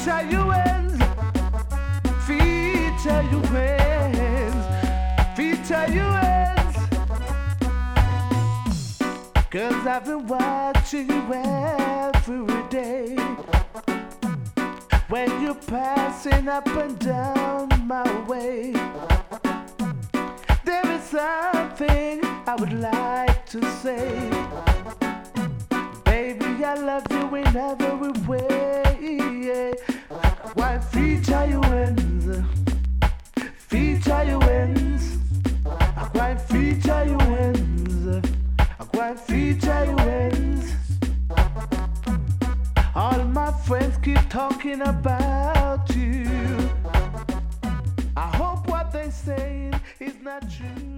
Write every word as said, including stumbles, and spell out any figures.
feature you ends, feature you ends, feature you ends. Cause I've been watching you every day when you're passing up and down my way. There is something I would like to say. Baby, I love you in every way. Why feature you ends? Feature you ends. Why feature you ends? Why feature you ends? All my friends keep talking about you. I hope what they saying is not true.